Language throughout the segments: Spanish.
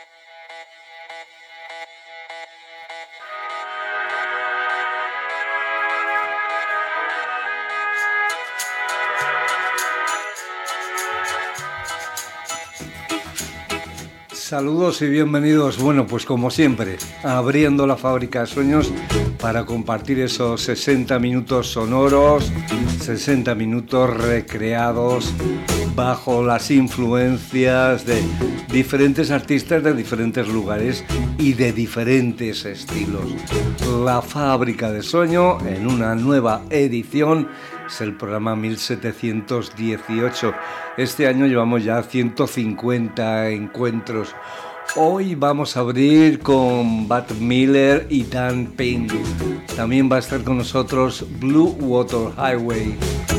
Saludos y bienvenidos, bueno, pues como siempre, abriendo la fábrica de sueños para compartir esos 60 minutos sonoros, 60 minutos recreados bajo las influencias de diferentes artistas de diferentes lugares y de diferentes estilos. La fábrica de sueño en una nueva edición. Es el programa 1718. Este año llevamos ya 150 encuentros. Hoy vamos a abrir con Bud Miller y Dan Payne. También va a estar con nosotros Blue Water Highway.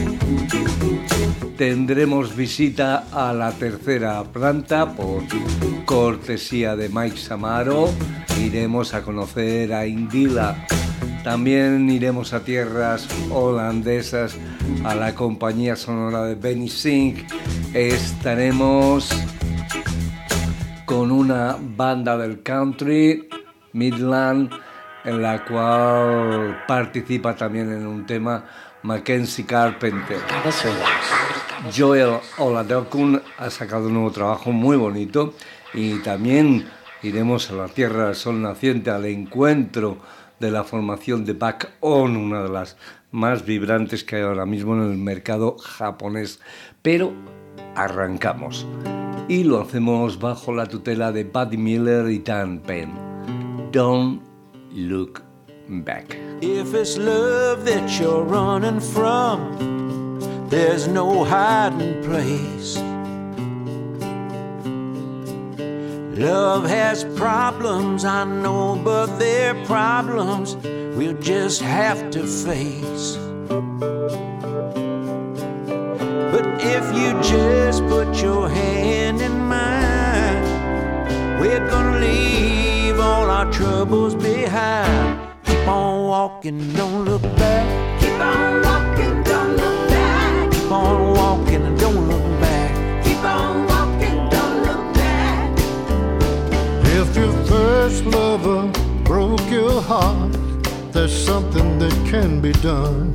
Tendremos visita a la tercera planta por cortesía de Mike Samaro. Iremos a conocer a Indila. También iremos a tierras holandesas, a la compañía sonora de Benny Singh. Estaremos con una banda del country, Midland, en la cual participa también en un tema Mackenzie Carpenter. Joel Oladokun ha sacado un nuevo trabajo muy bonito y también iremos a la tierra del sol naciente, al encuentro de la formación de Back On, una de las más vibrantes que hay ahora mismo en el mercado japonés. Pero arrancamos y lo hacemos bajo la tutela de Buddy Miller y Dan Payne. Don't Look Back. If it's love that you're running from, there's no hiding place. Love has problems, I know, but they're problems we'll just have to face. But if you just put your hand in mine, we're gonna leave all our troubles behind. Keep on walking, don't look back. Keep on walking, don't look back. Keep on walking and don't look back. Keep on walking, don't look back. If your first lover broke your heart, there's something that can be done.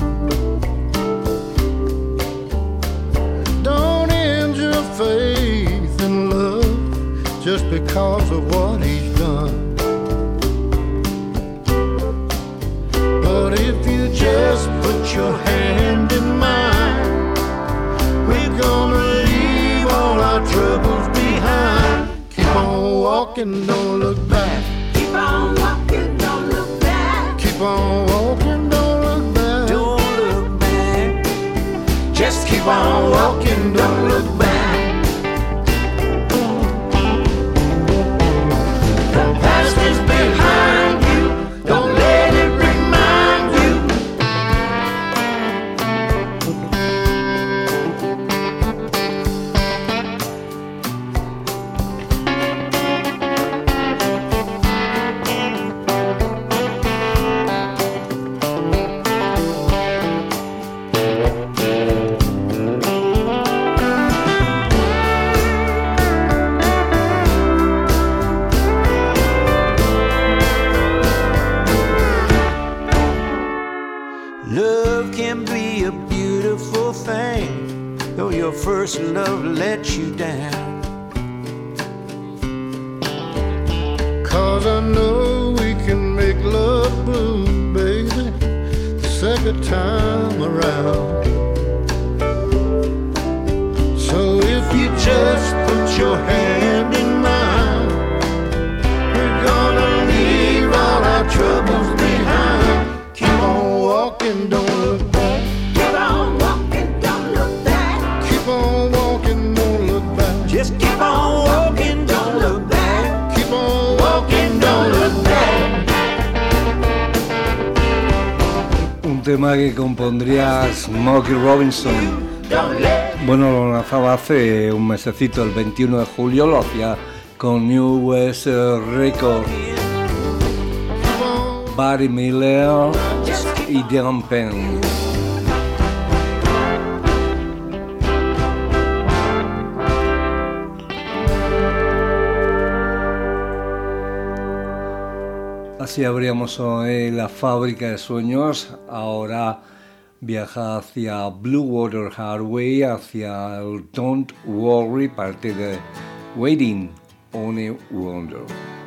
Don't end your faith in love just because of what he's done. But if you just put your hand in mine, we're gonna leave all our troubles behind. Keep on walking, don't look back. Keep on walking, don't look back. Keep on walking, don't look back. Don't look back. Just keep on walking, don't look back. The past is behind you, don't let it remind you. Love can be a beautiful thing, though your first love let you down. 'Cause I know we can make love bloom, baby, the second time around. So if you just put your hand in mine, we're gonna leave all our troubles behind. Keep on walking, don't look back. Keep on walking, don't look back. Keep on walking, don't look back. Just keep on walking, don't look back. Keep on walking, don't look back. Un tema que compondría Smokey Robinson. Bueno, lo lanzaba hace un mesecito, el 21 de julio, lo hacía con New West Records. Buddy Miller y Dan Payne. Así abríamos hoy la fábrica de sueños. Ahora viaja hacia Blue Water Highway, hacia el Don't Worry, parte de Waiting on a Wonder.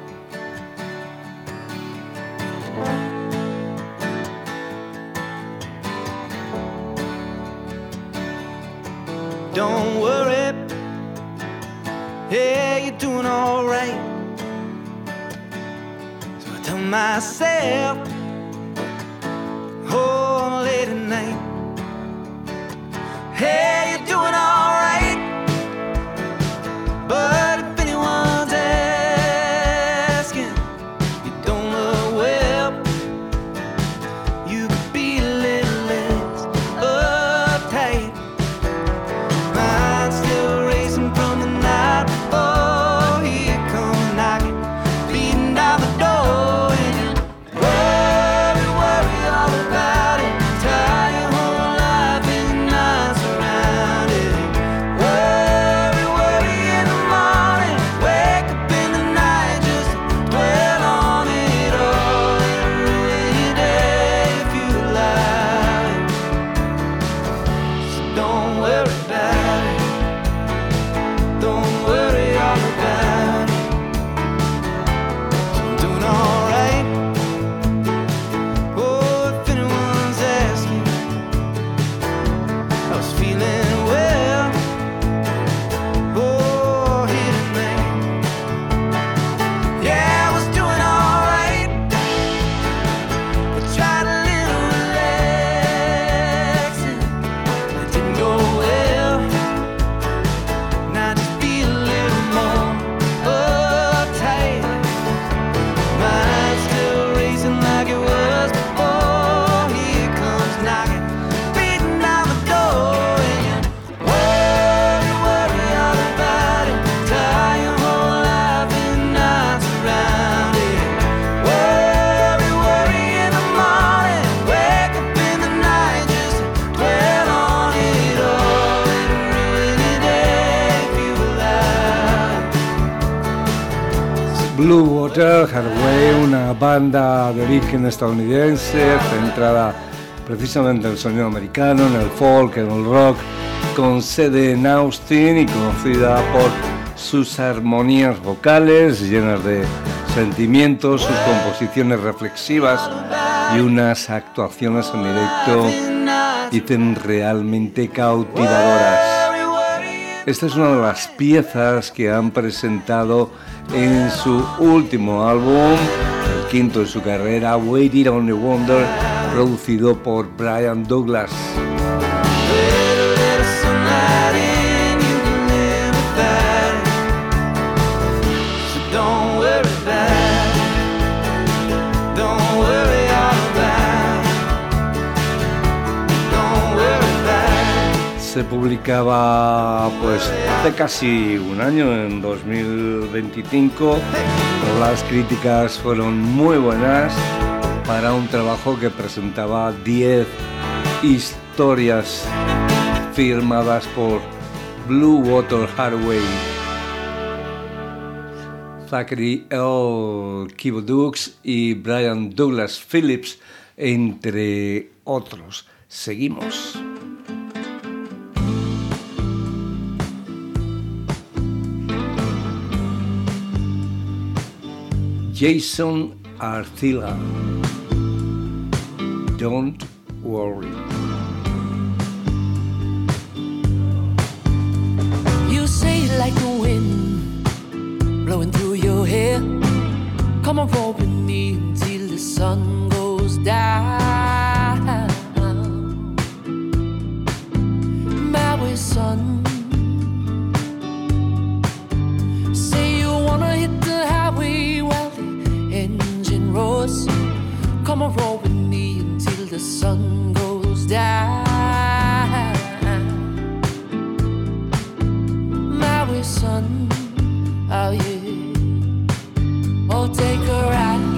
Don't worry, hey, you're doing all right. So I tell myself, oh, late at night, hey, you're doing all right. But if anyone's asking, you don't look well. You could be a little less uptight. Mind's still racing from the night before. Here comes knocking, beating down the door, and you worry all about it. Tie your whole life in knots around it. Worry in the morning, wake up in the night, just dwell on it all. It'll ruin your day if you lie. So don't worry about it. Don't worry all about it. I'm doing alright. Oh, if anyone's asking, I was feeling well. Oh, here tonight. Yeah, I was doing alright. I tried a little relaxing, but it didn't go well. Now just be a little more uptight. Mind's still racing like it was before. Here comes knocking, beating down the door, and you worry all about it. Tie your whole life in knots around it. Worry in the morning, wake up in the night, just dwell on it all. It'll ruin your day if you lie. Blue Water Highway, una banda de origen estadounidense centrada precisamente en el sonido americano, en el folk, en el rock, con sede en Austin y conocida por sus armonías vocales llenas de sentimientos, sus composiciones reflexivas y unas actuaciones en directo, dicen, realmente cautivadoras. Esta es una de las piezas que han presentado en su último álbum, el quinto de su carrera, Waiting on a Wonder, producido por Brian Douglas. Little sunlight in, you can live without it. So don't worry about it. Don't worry all about it. Don't worry about it. Se publicaba pues hace casi un año, en 2025. Las críticas fueron muy buenas para un trabajo que presentaba 10 historias firmadas por Blue Water Highway. Zachary L. Kibodux y Brian Douglas Phillips, entre otros. Seguimos. Jason Arthila, Don't Worry. You say it like the wind blowing through your hair. Come on, roll with me until the sun goes down. My way, son. Say you wanna hit the highway while the engine roars. Come on, roll with me until the sun goes down. My way, son, oh yeah. Oh, take a ride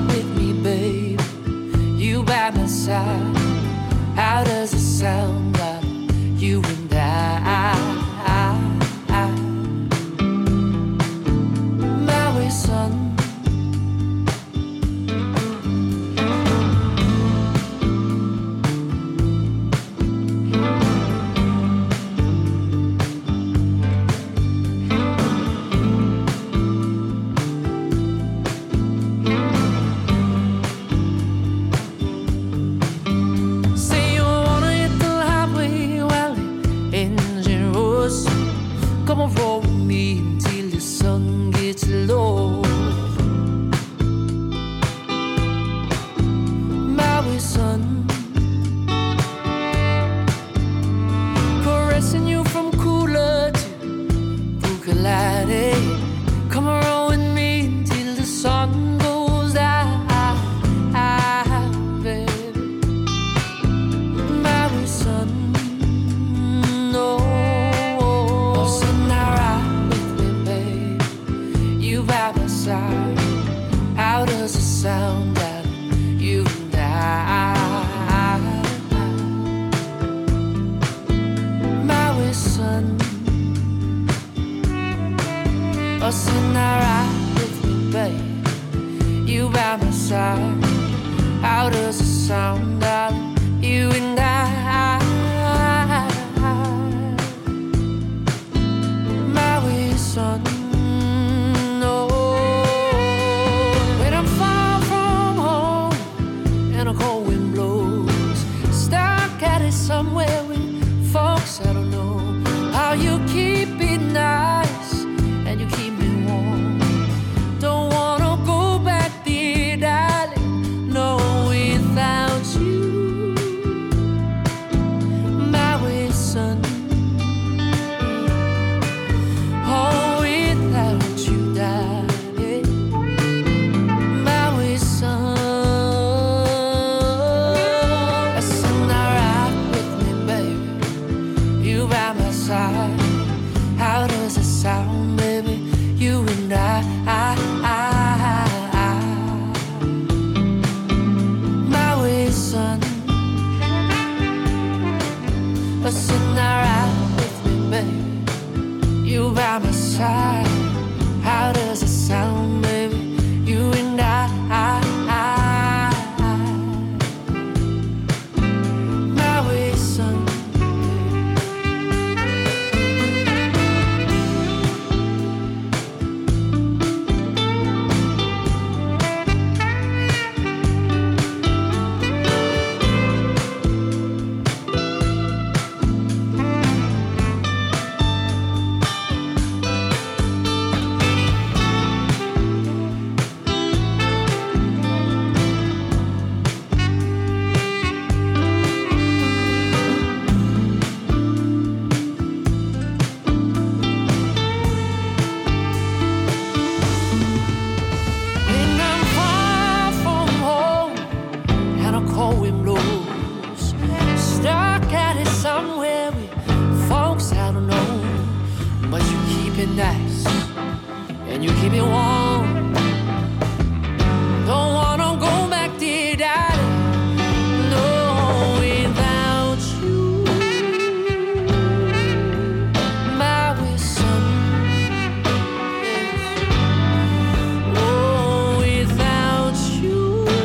easy love. My way, son, caressing you from cooler to Bucalati. Come around with me until the sun goes down, baby. My way, son, no. So now ride with me, babe. You by my side. How does it sound that you and I? My way, son. Oh, so now ride with me, babe. You by my side. How does it sound, darling? You and I. My way, son. No. When I'm far from home and a cold wind blows, stuck at it somewhere with folks I don't know. How you keep it nice and you keep me warm. Don't wanna go back there, darling. No, without you. My way, son. Oh, without you, darling. My way, son. So now ride with me, baby. You by my side. How does it sound, baby? You and I. My way, son. So now ride with me, baby. You by my side. How does it sound, baby? You and I. My way, son. When I'm far from home and a cold wind blows, stuck at it somewhere with folks I don't know. But you keep it nice and you keep it warm. Don't wanna go back there, darling. No, without you. My way, son. Oh, without you.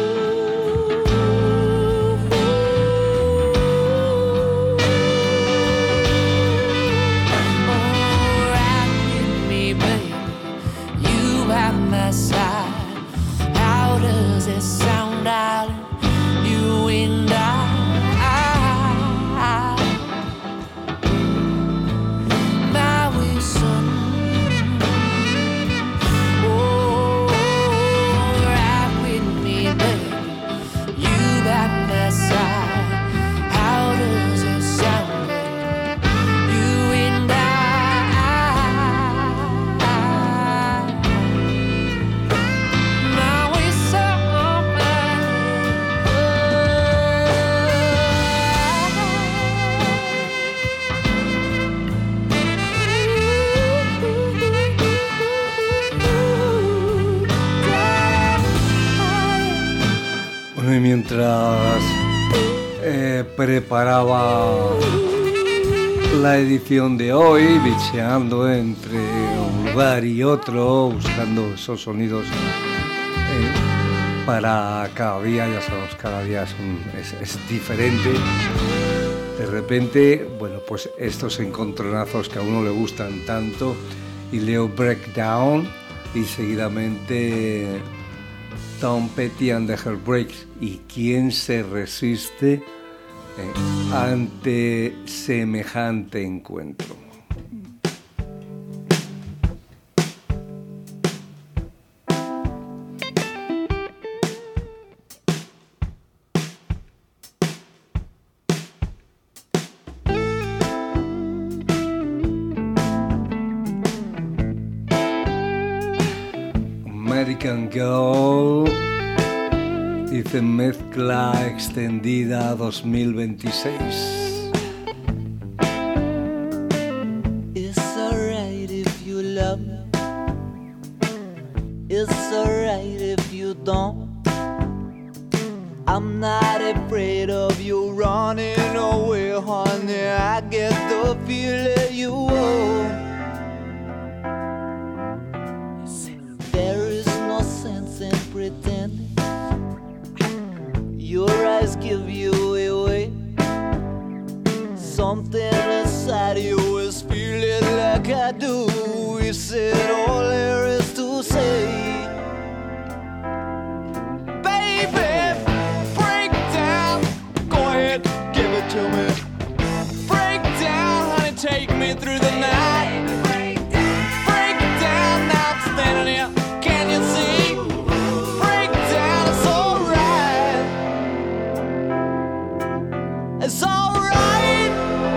Oh, ride with me, baby. You by my side. How does it sound, darling? You and I. My way, son. Oh, ride with me, baby. You by my side. How does it sound, baby? You and I. My way, son. Bueno, y mientras preparaba la edición de hoy, bicheando entre un lugar y otro, buscando esos sonidos para cada día, ya sabemos, cada día es diferente. De repente, bueno, pues estos encontronazos que a uno le gustan tanto, y leo Breakdown y seguidamente Tom Petty and the Heartbreaks. ¿Y quién se resiste ante semejante encuentro? American Girl. Hice mezcla extendida 2026. It's alright if you love me. It's alright if you don't. I'm not afraid of you running away, honey. I get the feeling you won't. There is no sense in pretending. Your eyes give you away. Something inside you is feeling like I do. Is it all there is to say? Baby, break down. Go ahead, give it to me. Break down, honey, take me through the night. Break down, now I'm standing here. Can you see? Break down, it's alright. It's alright.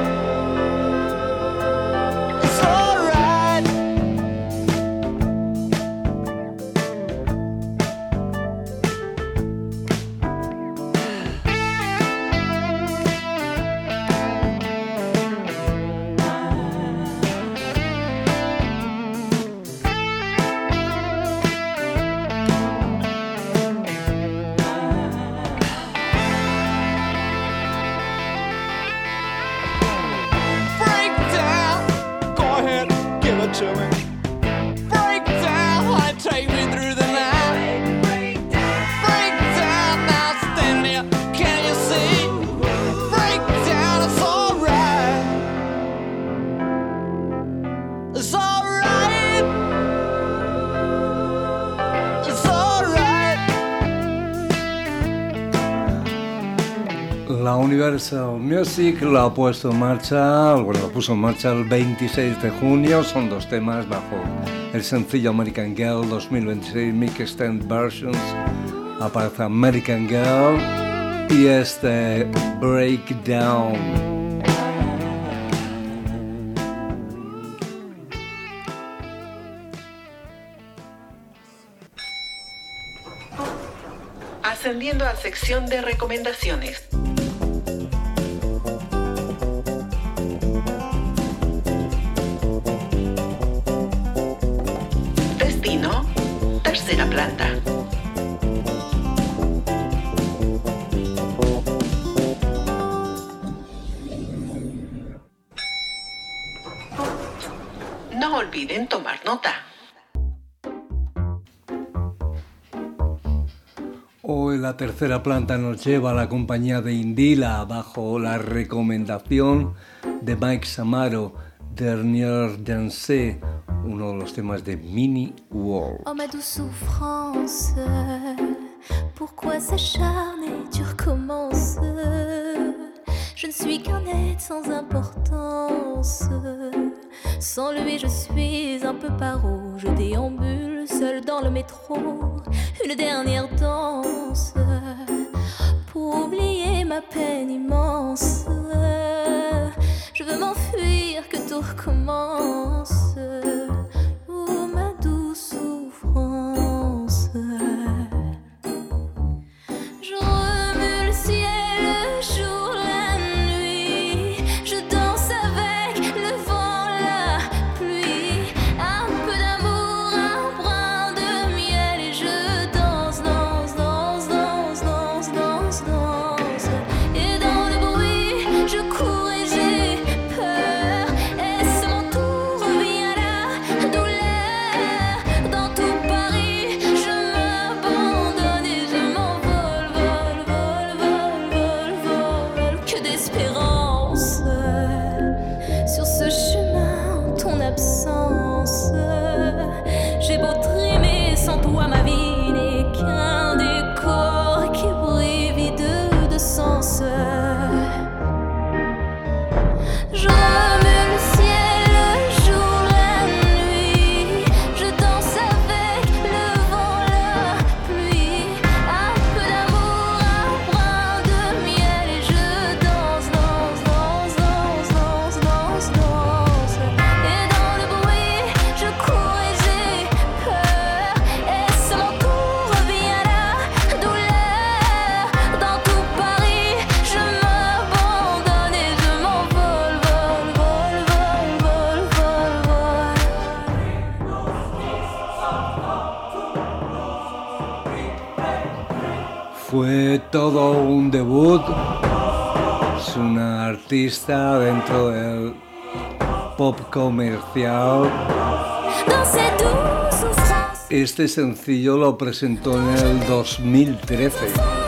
It's alright. Break down. Go ahead, give it to me. Break down, why take me through the night? Break down, now I'm standing here. Can you see? Break down, it's alright. It's alright. It's alright. La Universal Music lo ha puesto en marcha, bueno, lo puso en marcha el 26 de junio, son dos temas bajo el sencillo American Girl 2026 Mixed Versions. Aparece American Girl y este Breakdown. Ascendiendo a sección de recomendaciones. Destino, tercera planta. No olviden tomar nota. Hoy la tercera planta nos lleva a la compañía de Indila bajo la recomendación de Mike Samaro, Dernier Danse, uno de los temas de Mini World. Oh ma douce souffrance, pourquoi s'acharner, tu recommences. Je ne suis qu'un être sans importance. Sans lui je suis un peu paro. Je déambule seul dans le métro. Une dernière danse pour oublier ma peine immense. Je veux m'enfuir, que tout recommence. Oh ma douce souffrance. Je remue le ciel, le jour, la nuit. Je danse avec le vent, la pluie. Un peu d'amour, un brin de miel. Et je danse, danse, danse, danse, danse, danse, danse. Et dans le bruit, je cours et j'ai peur. Et c'est mon tour, viens là. Fue todo un debut. Es una artista dentro del pop comercial. Este sencillo lo presentó en el 2013.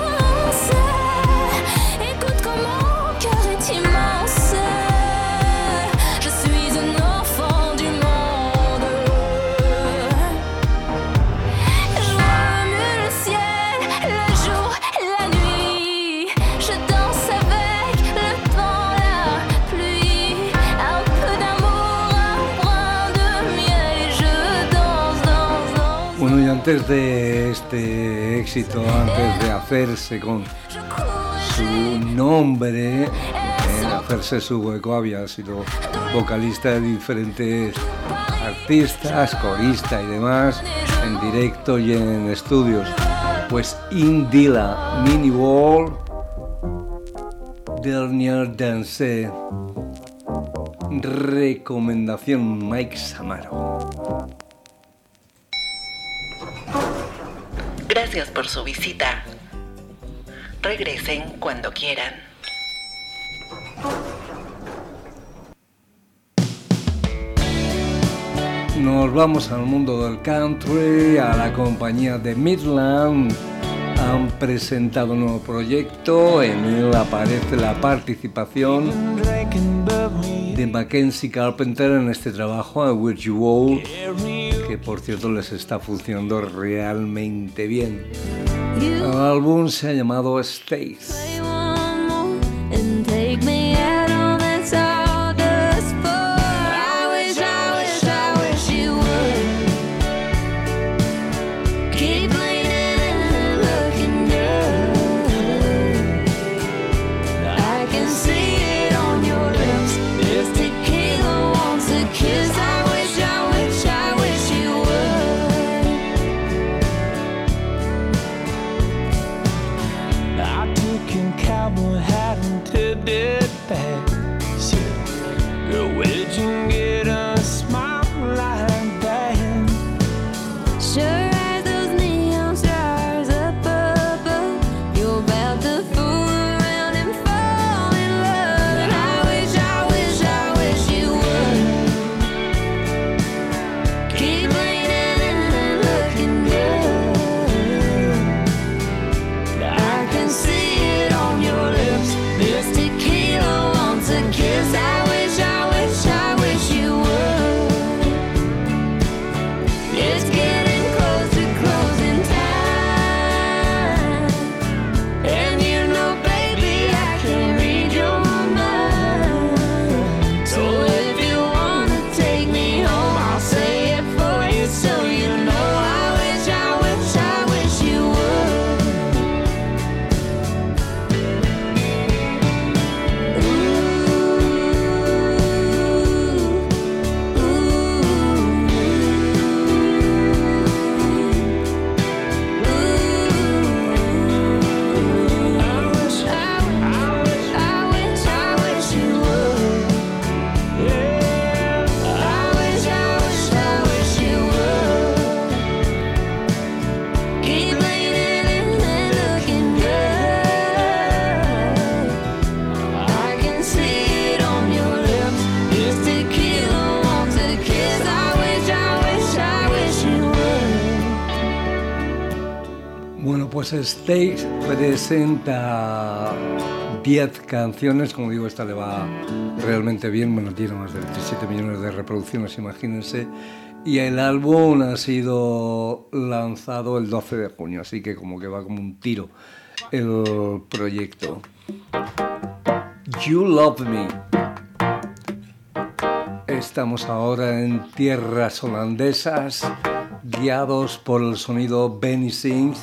Antes de este éxito, antes de hacerse con su nombre, hacerse su hueco, había sido vocalista de diferentes artistas, corista y demás, en directo y en estudios. Pues Indila, Mini World, Dernier Danse, recomendación Mike Samaro. Gracias por su visita. Regresen cuando quieran. Nos vamos al mundo del country, a la compañía de Midland. Han presentado un nuevo proyecto, en él aparece la participación de Mackenzie Carpenter en este trabajo, I Wish You Would, que por cierto les está funcionando realmente bien. El álbum se ha llamado Stays. Pues Stays presenta 10 canciones, como digo, esta le va realmente bien, bueno, tiene más de 27 millones de reproducciones, imagínense, y el álbum ha sido lanzado el 12 de junio, así que como que va como un tiro el proyecto. You Love Me. Estamos ahora en tierras holandesas, guiados por el sonido Benny Sings.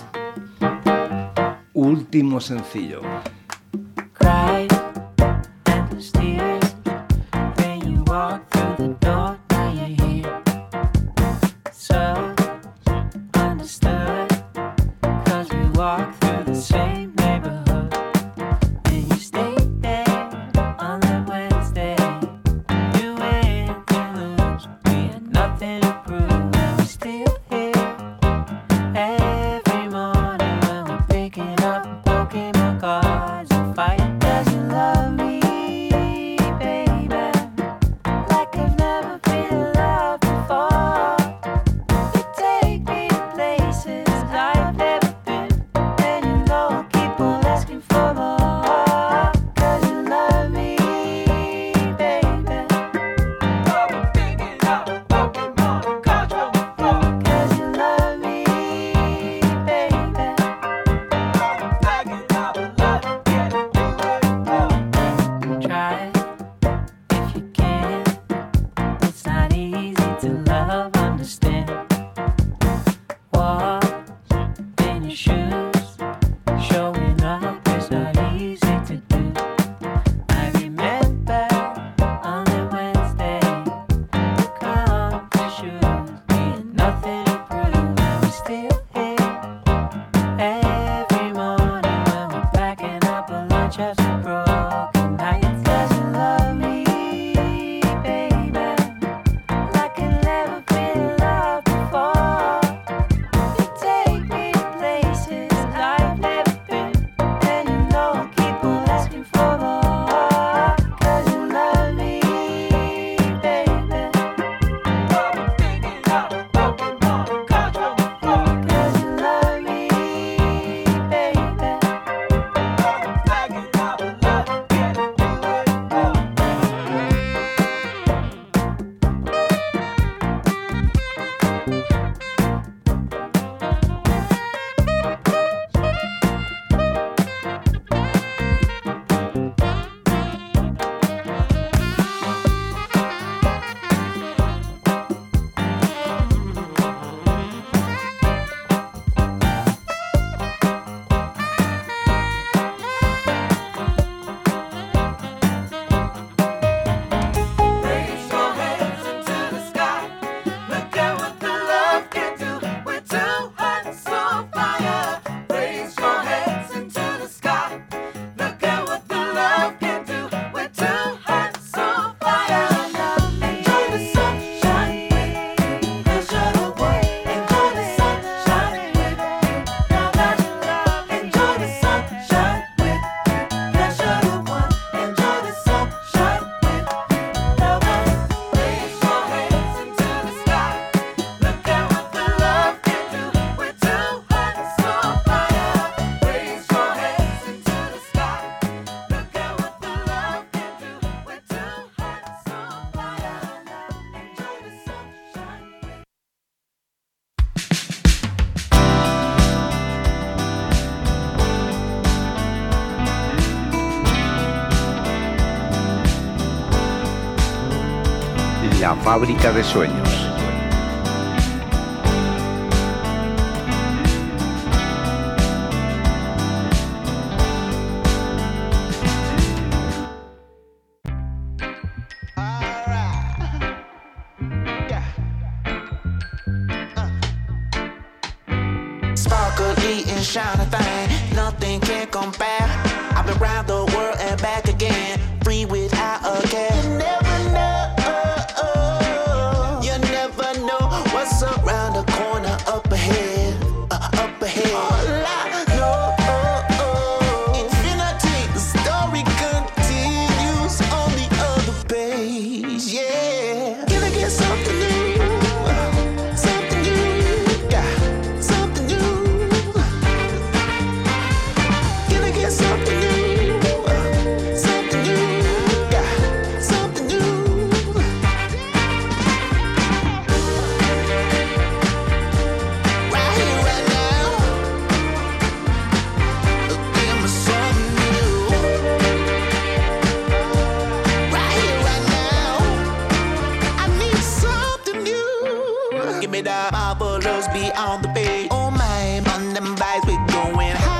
Último sencillo. Cried at the stairs, then you walk through the door, now you're here. So understood, 'cause we walk through the same neighborhood. And you stayed there on that Wednesday. You went to lose, we had nothing to prove, and we're still here every morning when we're picking up your shoes. Showing up is not easy to do. I remember on a Wednesday, you come to shoes, being nothing to prove. And we still here every morning when we're packing up a lunch after broken nights. 'Cause you love me, baby, like I've never been loved before. You take me to places I've never been, and you know I keep on asking for more. 'Cause you love me, baby. Cause you love me, baby. Raise your hands into the sky. Look at what the love can do. We're two hearts on fire. Raise your hands into the sky. Look at what the love can do. We're two hearts on fire. Enjoy the sunshine with the shadow boy. Enjoy the sunshine with enjoy the sunshine with the shadow one. Enjoy the sunshine with Raise your hands into the sky. Look at what the love can do. We're two hearts on fire. Raise your hands into the sky. Look at what the love can do. We're two hearts on fire. Enjoy the sunshine. La fábrica de sueños. Sparkly and shiny thing, nothing can compare. I've been round the world and back again, free without a care. You never know what's around the corner up ahead, up ahead. All I know, infinity, the story continues on the other page. Yeah, gonna get something new, something new, got something new. Gonna get something new, something new, got something new. Right here, right now, give me something new. Right here, right now, I need something new. Give me that marvelous beyond the page. Oh my, on them vibes we going high.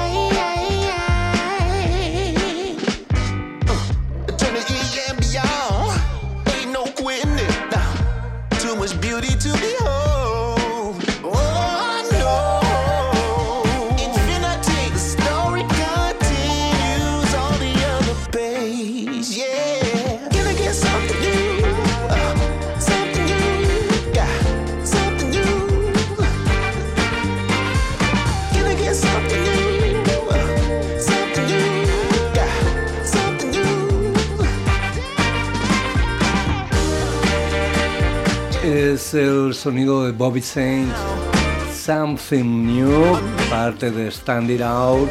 Eternity and beyond, ain't no quitting it. Too much beauty to behold. Oh no, infinity, the story continues on the other page. Yeah, gonna get something new, something new, got something new. Gonna get something new, something new, got something new. Es el sonido de Bobby Saint, Something New, parte de Stand It Out.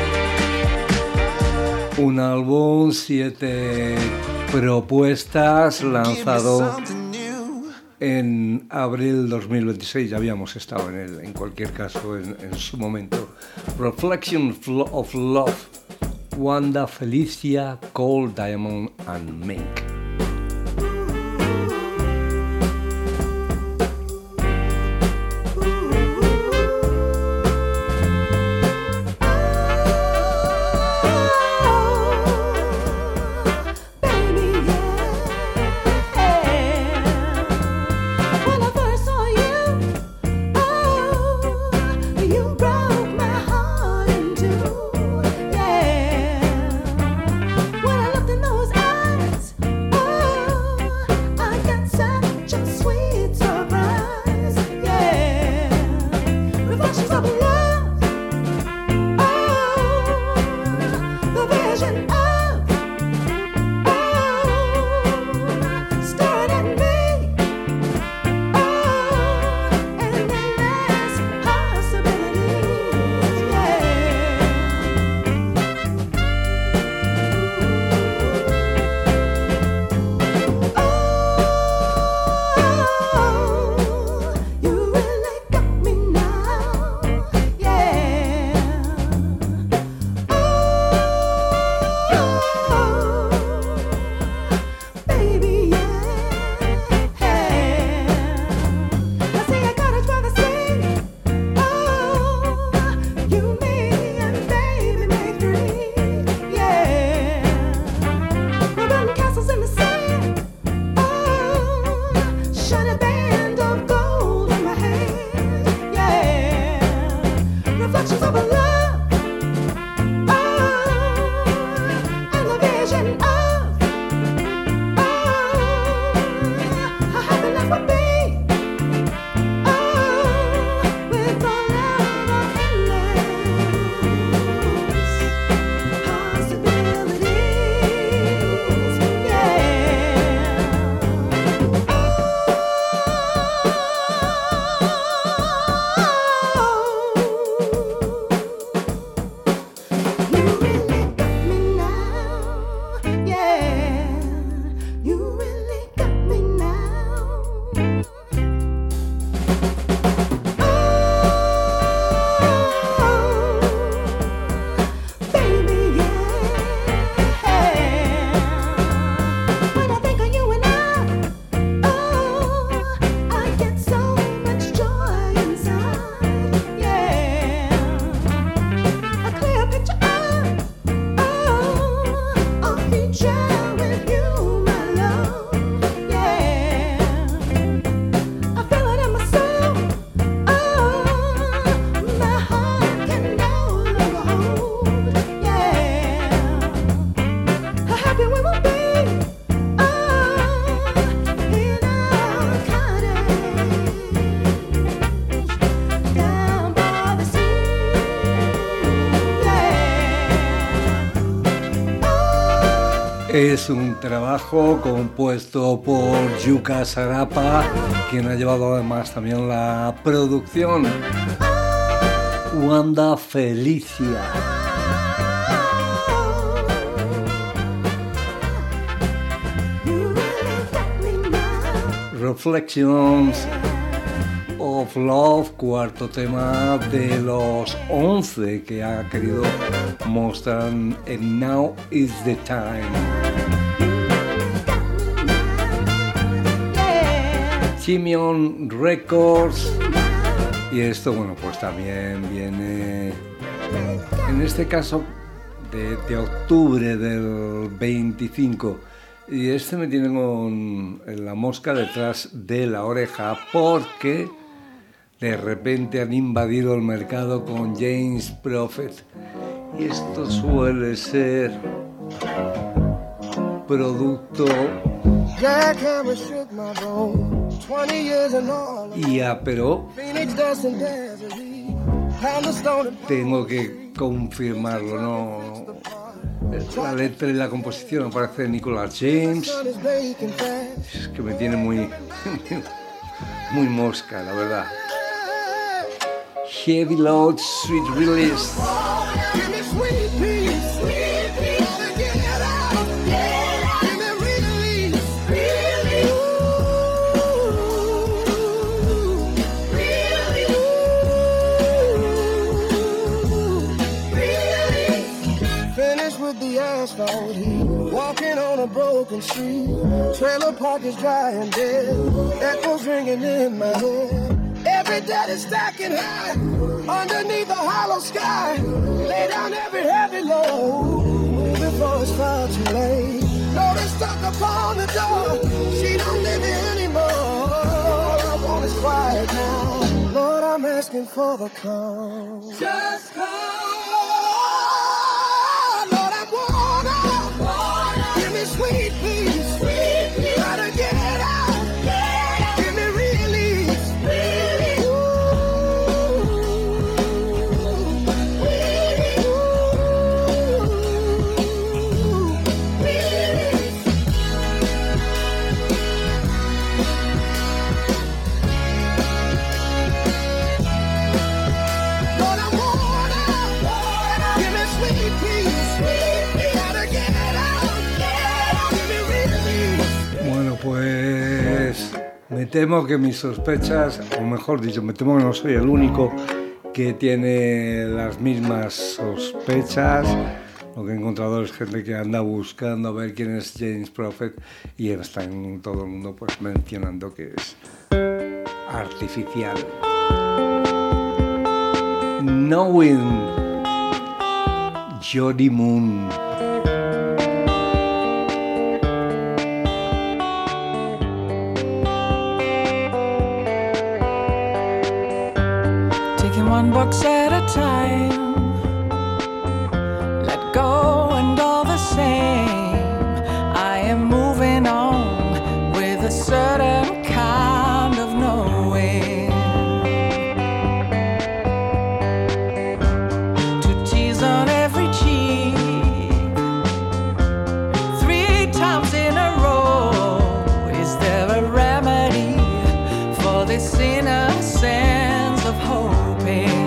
Un álbum, 7 propuestas, lanzado en abril 2026. Ya habíamos estado en él, en cualquier caso, en su momento. Reflection of Love, Wanda Felicia, Cole, Diamond and Mink. reflections of a love, and the vision of how happy life would be. With all our endless possibilities, you really got me now. Baby, when I think of you and I get so much joy inside. A clear picture of a future with you, my love. I feel it in my soul. My heart can no longer hold. How happy we will be in our cottage down by the sea. Es un trabajo compuesto por Yuka Sarapa, quien ha llevado además también la producción. Wanda Felicia. Reflections of Love, cuarto tema de los 11 que ha querido mostrar en Now is the Time. Simeon Records. Y esto, bueno, pues también viene, en este caso, de octubre del 25. Y este me tiene con la mosca detrás de la oreja porque de repente han invadido el mercado con James Prophet. Y esto suele ser producto Jackhammer shook my bone. 20 years and all. pero Phoenix dust and desert. Pound the stone and tengo que confirmarlo, ¿no? La letra y la composición me parece de Nicholas James. sun is baking fast. Es que me tiene muy muy mosca, la verdad. Heavy Load, Sweet Release. Give me sweet peas. Gotta get it out. Give me release. Finish with the asphalt heat. Walking on a broken street. Trailer park is dry and dead. Echoes ringing in my head. Every debt is stacking high. Underneath a hollow sky. Lay down every heavy load. Before it's far too late. Notice stuck upon the door. She don't live here anymore. All I want is quiet now. Lord, I'm asking for the calm. Just call. Lord, I wanna. Give me sweet peace. Gotta get it out. Give me release. Lord, I wanna. Give me sweet peace. Gotta get it out. Give me release. Bueno, pues me temo que mis sospechas, o mejor dicho, me temo que no soy el único que tiene las mismas sospechas. Lo que he encontrado es gente que anda buscando a ver quién es James Prophet y está en todo el mundo pues mencionando que es artificial. Knowing Jody Moon. Taking one $1 at a time. Let go and all the same, I am moving on with a certain kind of knowing. To tease on every cheek 3 times in a row. Is there a remedy for this innocence of hoping?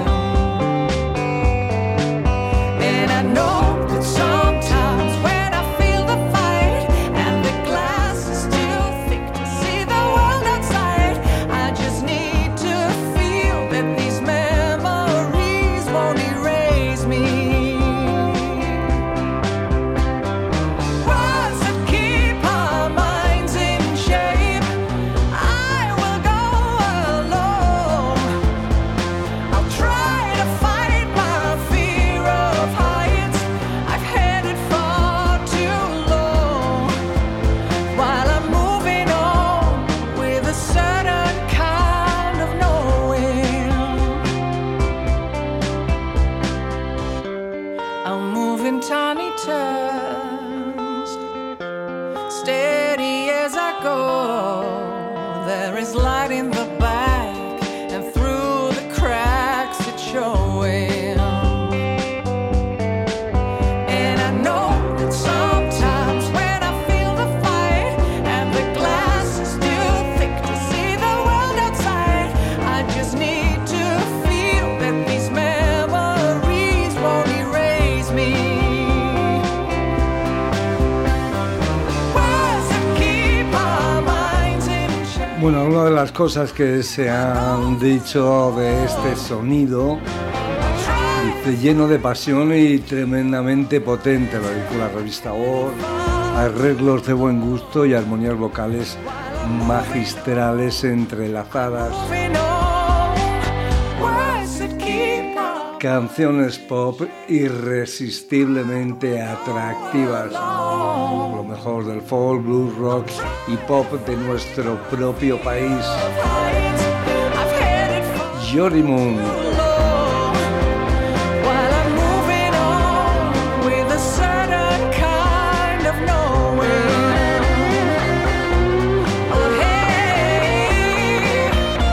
And I know that sometimes when I feel the fight and the glass is too thick to see the world outside, I just need to feel that these memories won't erase me. Words that keep our minds in shape. I will go alone. I'll try to fight my fear of heights. I've headed far too low. While I'm moving on with a certain kind of knowing. I'll move in tiny turns, steady as I go. There is light in the back, and through the cracks it's showing. And I know that sometimes when I feel the fight and the glass is too thick to see the world outside, I just need to feel that these memories won't erase me. Words that keep our minds in check. Bueno, una de las cosas que se han dicho de este sonido, dice, lleno de pasión y tremendamente potente, lo dice la revista Or, arreglos de buen gusto y armonías vocales magistrales entrelazadas, Moving on, words that keep our canciones pop irresistiblemente atractivas, lo mejor del folk, blues, rock y pop de nuestro propio país. heights. I've headed far Jory Moon. low. While I'm moving on with a certain kind of knowing. Oh hey,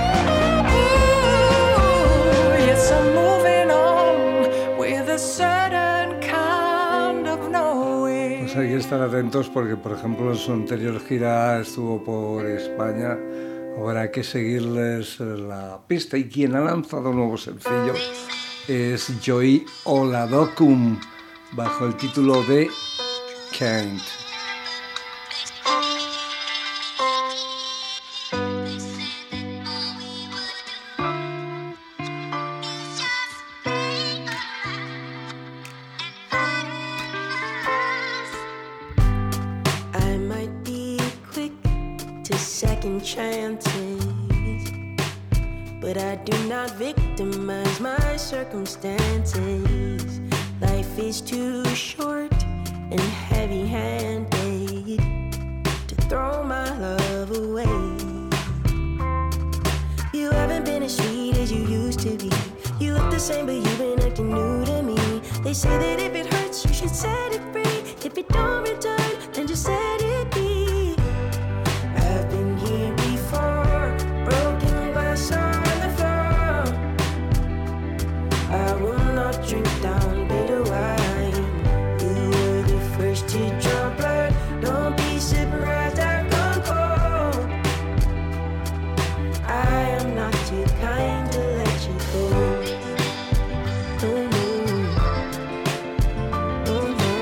ooh, yes, I'm moving on with a certain kind of knowing. Pues hay que estar atentos porque, por ejemplo, en su anterior gira estuvo por España. Ahora hay que seguirles la pista. Y quien ha lanzado un nuevo sencillo es Joy Oladokum, bajo el título de Can't. I might be quick to second chances, but I do not victimize my circumstances. Life is too short and heavy-handed to throw my love away. You haven't been as sweet as you used to be. You look the same, but you've been acting new to me. They say that if it hurts, you should set it free. If it don't return, then just set it be. I've been here before, broken glass on the floor. I will not drink down bitter wine. You were the first to draw blood. Don't be surprised I've gone cold. I am not too kind to let you go. No, no. No, no.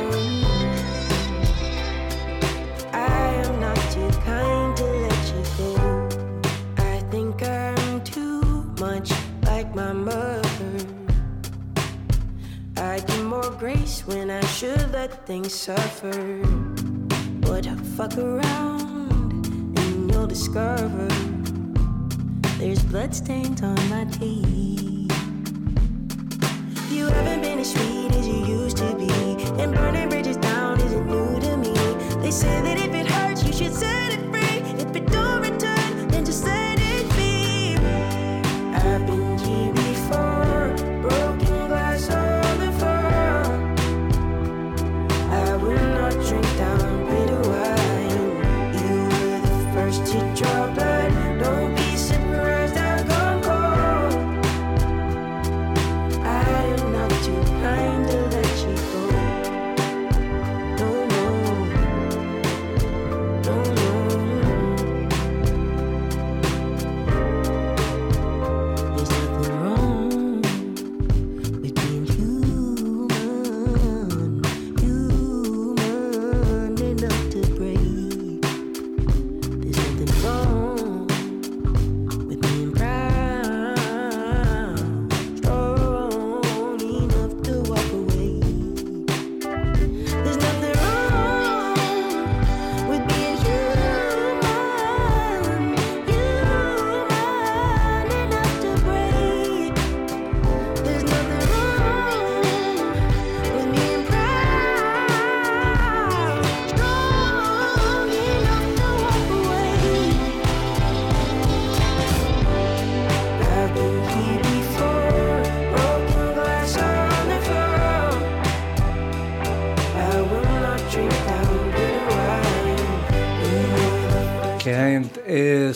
I am not too kind to let you go. I think I'm too much like my mother. I do more grace when I should let things suffer. But fuck around and you'll discover there's bloodstains on my teeth. You haven't been as sweet as you used to be, and burning bridges down isn't new to me. They say that if it hurts, you should set it free. If it don't return, then just let it be. I've been here before,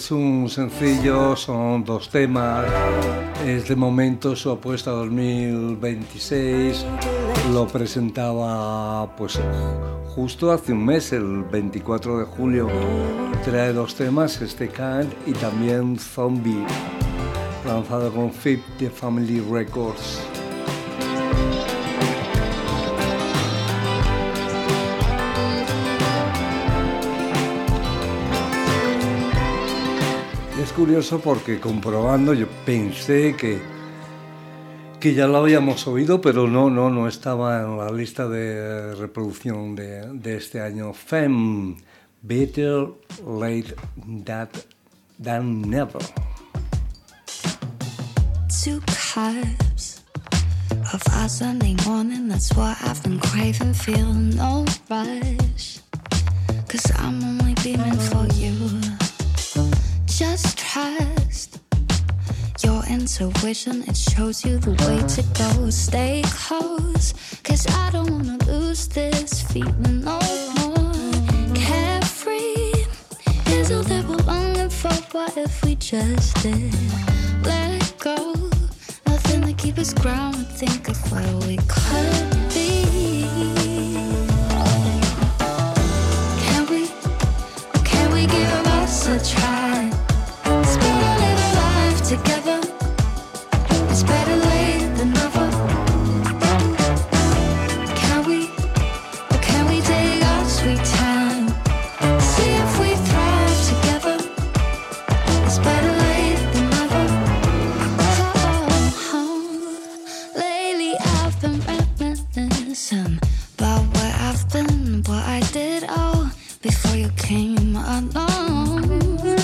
Es un sencillo, son 2 temas. Es de momento su apuesta 2026. Lo presentaba pues justo hace un mes, el 24 de julio. Trae 2 temas, este Kind y también Zombie, lanzado con Fifth Family Records. Es curioso porque comprobando yo pensé que ya lo habíamos oído, pero no estaba en la lista de reproducción de este año. Femme, Better Late Than Never. 2 cups of our Sunday morning, that's what I've been craving. Feel no rush, 'cause I'm only beaming for you. Just trust your intuition, it shows you the way to go. Stay close, 'cause I don't wanna lose this feeling no more. Carefree is all that we're longing for. What if we just did let go? Nothing to keep us grounded, think of where we could be. Can we give us a try? Spend a little life together. It's better late than never. Can we take our sweet time? See if we thrive together. It's better late than never. Lately I've been reminiscing about where I've been, what I did all before you came along.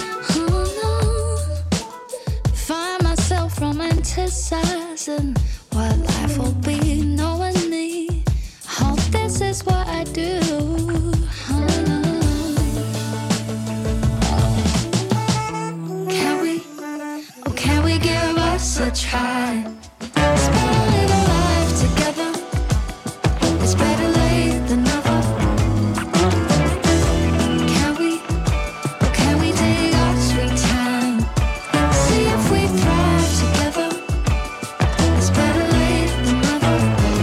Romanticizing what life will be, knowing me. Hope this is what I do. Can we give us a try? Spend a little life together. It's better late than never. Can we take our sweet time? See if we thrive together. It's better late than never.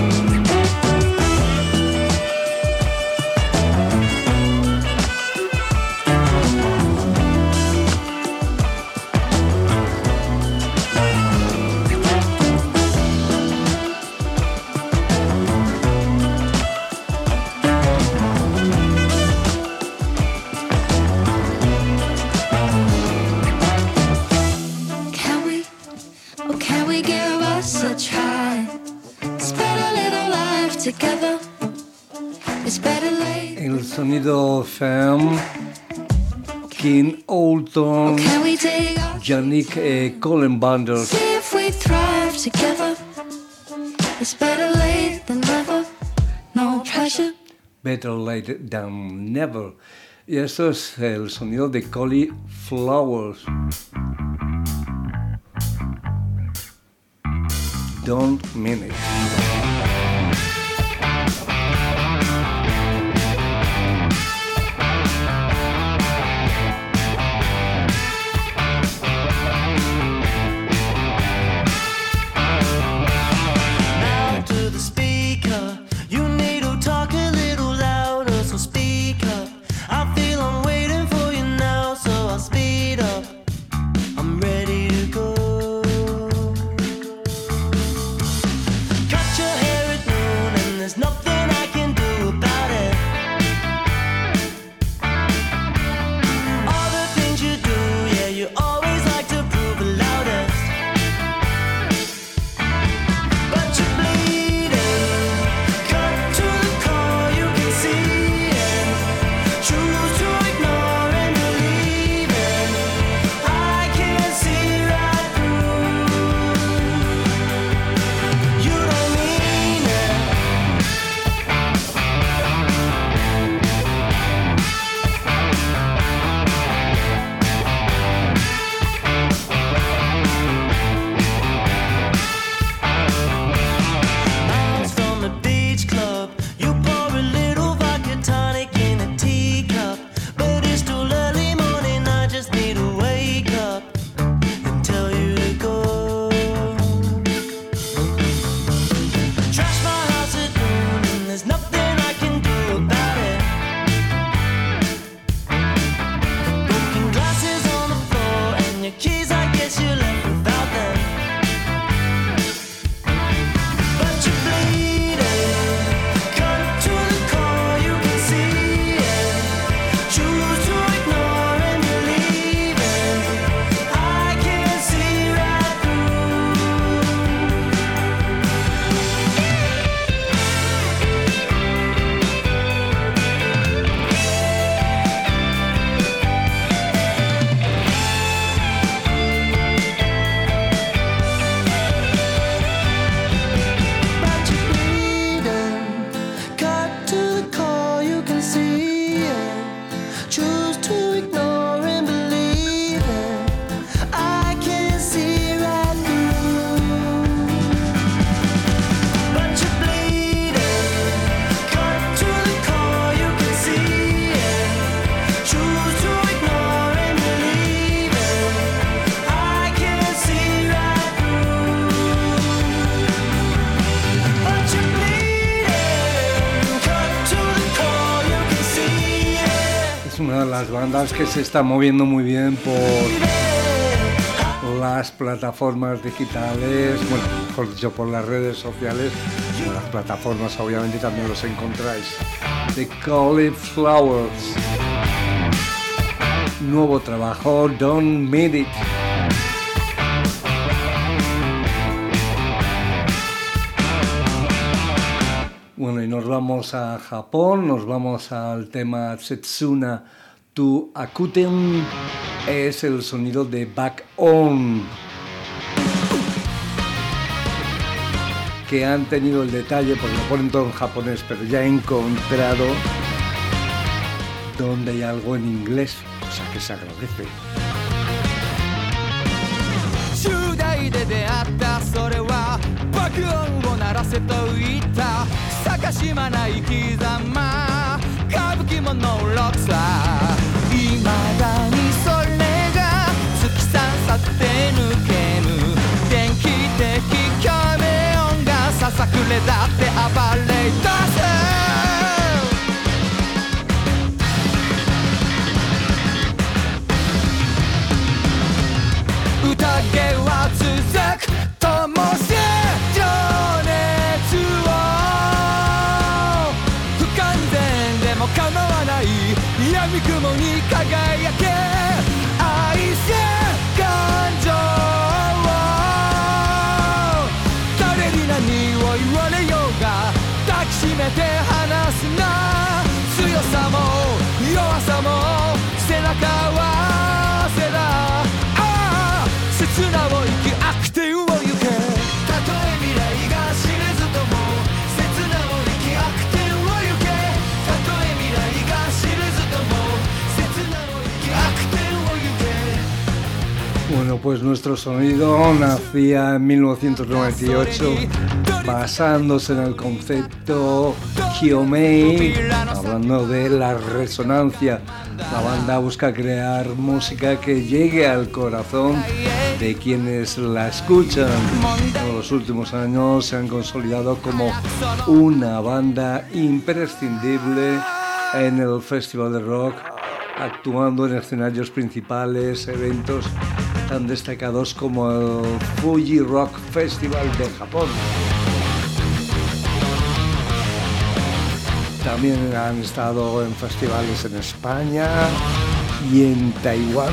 Can we give us a try? Spend a little life together. It's better late. El sonido Femme, King Oldton, Can we take our Yannick Collenbander. see if we thrive together? It's better late than never. No pressure. Better Late Than Never. Y esto es el sonido de Cauliflowers. Don't Mean It. Now to the speaker, you need to talk a little louder, so speak up. I feel I'm waiting for you now, so I'll speed up. I'm ready to go. Got your de las bandas que se está moviendo muy bien por las plataformas digitales, bueno, mejor dicho, por las redes sociales. En las plataformas obviamente también los encontráis. The Cauliflowers. Nuevo trabajo, Don't Meet It. Bueno, y nos vamos a Japón, nos vamos al tema Setsuna to Akuten, es el sonido de Back On, que han tenido el detalle, porque lo ponen todo en japonés, pero ya he encontrado donde hay algo en inglés, cosa que se agradece. 10代で出会ったそれは爆音を鳴らせと言った坂島な生き様歌舞伎もノーロックさ未だにそれが突き刺さって抜けぬ電気的キャメ音がささくれだって暴れ出せ宴は続く灯せ情熱を不完全でも構わない闇雲に輝け愛せ感情を誰に何を言われようが抱きしめて離すな強さも弱さも背中は汗だ刹那を生き悪天を行けたとえ未来が知れずとも刹那を生き悪天を行けたとえ未来が知れずとも刹那を生き悪天を行け Bueno, pues nuestro sonido nacía en 1998 basándose en el concepto Kyomei, hablando de la resonancia. La banda busca crear música que llegue al corazón de quienes la escuchan. En los últimos años se han consolidado como una banda imprescindible en el Festival de Rock, actuando en escenarios principales, eventos tan destacados como el Fuji Rock Festival de Japón. También han estado en festivales en España y en Taiwán.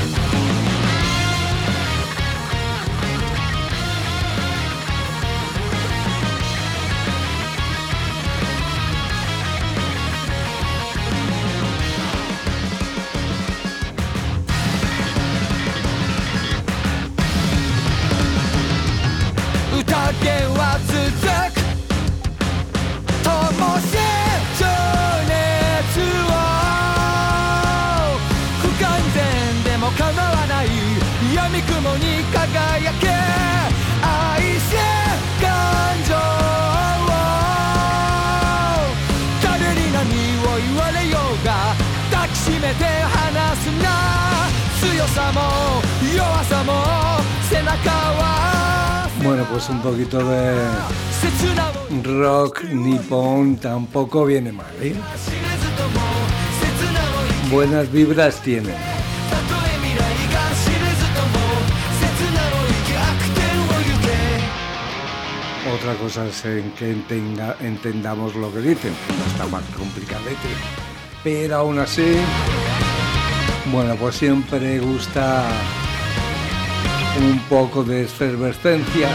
Bueno, pues un poquito de rock nipón tampoco viene mal, ¿eh? Buenas vibras tiene. Otra cosa es en que entendamos lo que dicen, no está más complicadete. Pero aún así, bueno, pues siempre gusta un poco de efervescencia.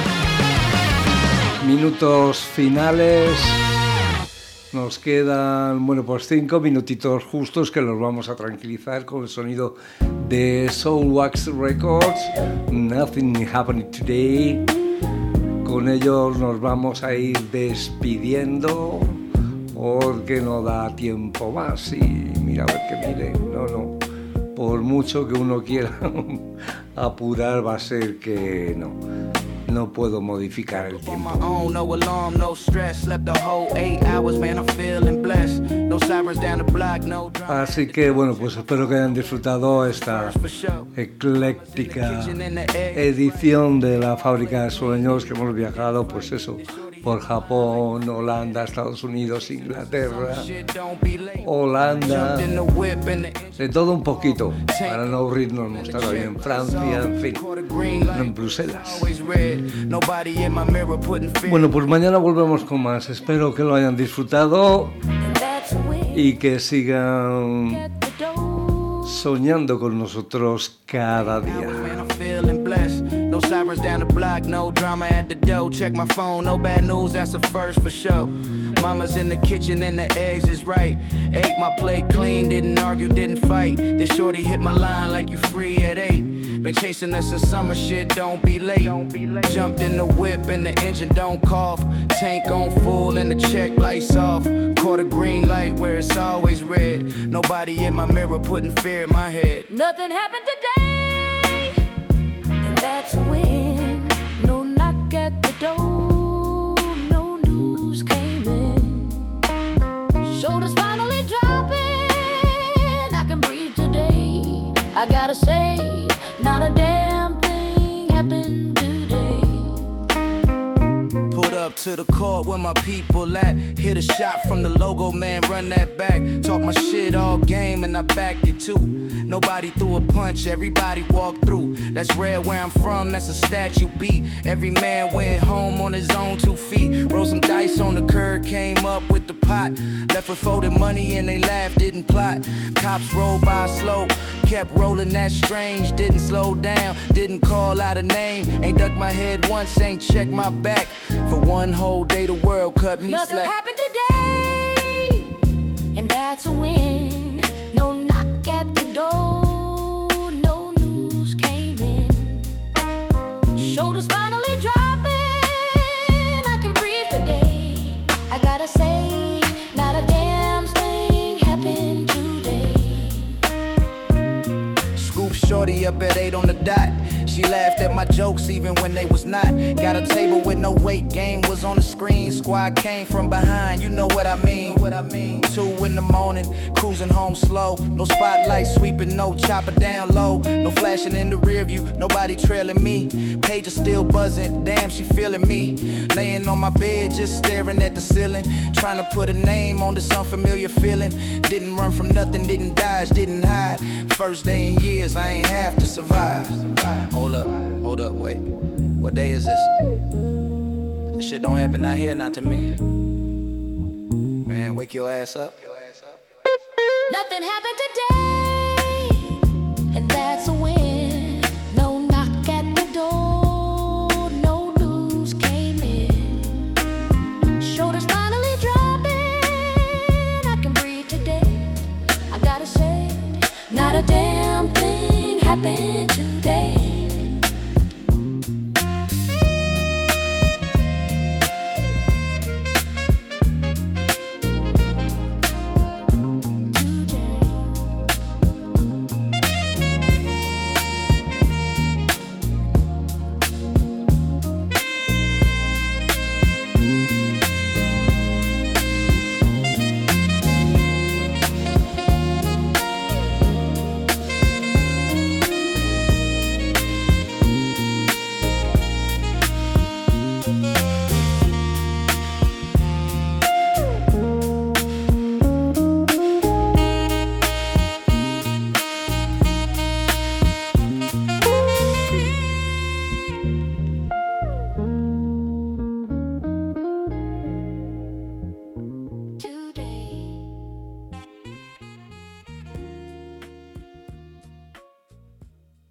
Minutos finales. Nos quedan, bueno, pues 5 minutitos justos que los vamos a tranquilizar con el sonido de Soulwax Records, Nothing Happened Today. Con ellos nos vamos a ir despidiendo porque no da tiempo más. Y mira, a ver que mire, no. Por mucho que uno quiera apurar, va a ser que no puedo modificar el tiempo. Así que bueno, pues espero que hayan disfrutado esta ecléctica edición de la Fábrica de Sueños, que hemos viajado, pues eso, por Japón, Holanda, Estados Unidos, Inglaterra, Holanda, de todo un poquito, para no aburrirnos, hemos estado bien en Francia, en fin, en Bruselas. Bueno, pues mañana volvemos con más, espero que lo hayan disfrutado y que sigan soñando con nosotros cada día. No sirens down the block, no drama at the door. Check my phone, no bad news, that's a first for sure. Mama's in the kitchen and the eggs is right. Ate my plate clean, didn't argue, didn't fight. This shorty hit my line like you free at 8. Been chasing us in summer, shit, don't be late. Jumped in the whip and the engine don't cough. Tank on full and the check lights off. Caught a green light where it's always red. Nobody in my mirror putting fear in my head. Nothing happened today, and that's when no knock at the door, no news came in. Shoulders finally dropping, I can breathe today. I gotta say, not a damn thing happened today. Pulled up to the court where my people at. Hit a shot from the logo, man, run that back. Talk my shit all game and I backed it too. Nobody threw a punch, everybody walked through. That's rare where I'm from, that's a statue beat. Every man went home on his own 2 feet. Rolled some dice on the curb, came up with the pot. Left with folded money and they laughed, didn't plot. Cops rolled by slow, kept rolling that strange. Didn't slow down, didn't call out a name. Ain't ducked my head once, ain't checked my back. For one whole day the world cut me Nothing slack. happened today, and that's a win. No knock at the door, no news came in. Shoulders finally dropping, I can breathe today. I gotta say, not a damn thing happened today. Scoop shorty up at 8 on the dot. She laughed at my jokes even when they was not. Got a table with no weight, game was on the screen. Squad came from behind, you know what I mean. 2 in the morning, cruising home slow. No spotlight sweeping, no chopper down low. No flashing in the rear view, nobody trailing me. Page is still buzzing, damn she feeling me. Laying on my bed, just staring at the ceiling. Trying to put a name on this unfamiliar feeling. Didn't run from nothing, didn't dodge, didn't hide. First day in years, I ain't have to survive. Hold up, wait. What day is this? This shit don't happen out here, not to me. Man, wake your ass up. Nothing happened today, and that's a win. No knock at the door, no news came in. Shoulders